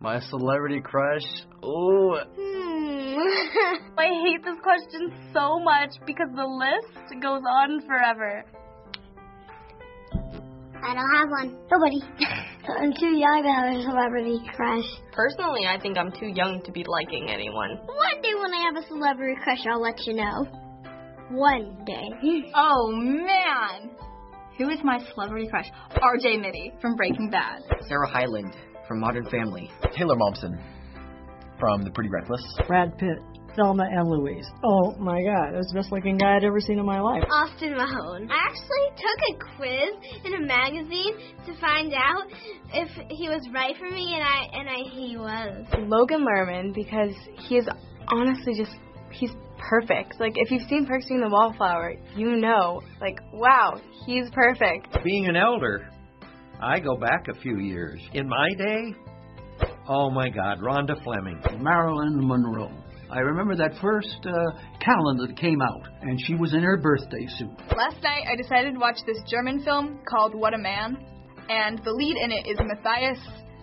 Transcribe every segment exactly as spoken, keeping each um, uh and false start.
My celebrity crush? Ooh. Hmm. I hate this question so much because the list goes on forever. I don't have one. Nobody. I'm too young to have a celebrity crush. Personally, I think I'm too young to be liking anyone. One day when I have a celebrity crush, I'll let you know. One day. Oh, man. Who is my celebrity crush? R J Mitty from Breaking Bad. Sarah Hyland from Modern Family. Taylor Momsen from The Pretty Reckless. Brad Pitt, Thelma and Louise. Oh my God, that's the best looking guy I'd ever seen in my life. Austin Mahone. I actually took a quiz in a magazine to find out if he was right for me, and I and I he was. Logan Lerman, because he is honestly just, he's perfect. Like, if you've seen Perks being the Wallflower, you know, like, wow, he's perfect. Being an elder, I go back a few years. In my day, oh my God, Rhonda Fleming. Marilyn Monroe. I remember that first uh, calendar that came out, and she was in her birthday suit. Last night, I decided to watch this German film called What a Man, and the lead in it is Matthias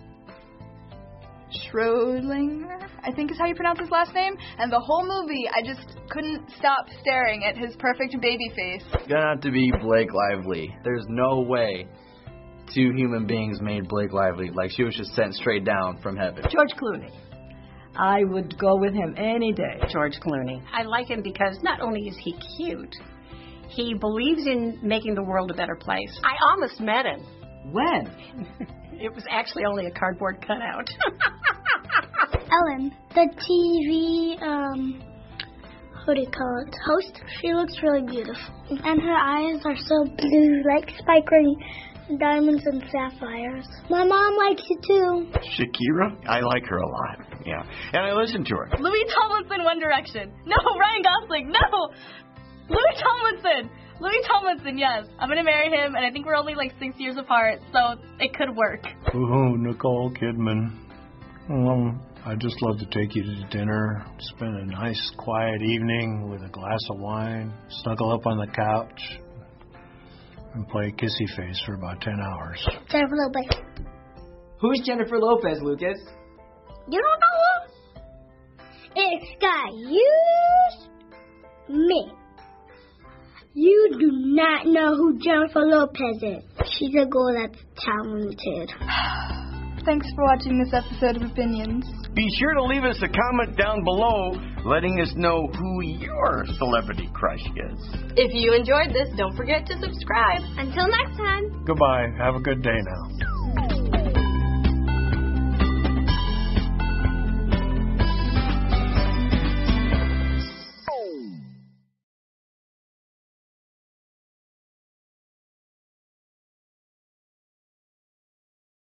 Schrödinger, I think is how you pronounce his last name. And the whole movie, I just couldn't stop staring at his perfect baby face. It's gonna have to be Blake Lively. There's no way two human beings made Blake Lively. Like, she was just sent straight down from heaven. George Clooney. I would go with him any day. George Clooney. I like him because not only is he cute, he believes in making the world a better place. I almost met him. When? It was actually only a cardboard cutout. Ellen, the T V, um, what do you call it, host, she looks really beautiful. And her eyes are so blue, like sparkling diamonds and sapphires. My mom likes you too. Shakira? I like her a lot, yeah. And I listen to her. Louis Tomlinson, One Direction. No, Ryan Gosling, no! Louis Tomlinson! Louis Tomlinson, yes. I'm going to marry him, and I think we're only like six years apart, so it could work. Ooh, Nicole Kidman. Um, I'd just love to take you to dinner, spend a nice, quiet evening with a glass of wine, snuggle up on the couch, and play kissy face for about ten hours. Jennifer Lopez. Who's Jennifer Lopez, Lucas? You don't know who? It's got you, me. You do not know who Jennifer Lopez is. She's a girl that's talented. Thanks for watching this episode of Opinions. Be sure to leave us a comment down below letting us know who your celebrity crush is. If you enjoyed this, don't forget to subscribe. Until next time. Goodbye. Have a good day now.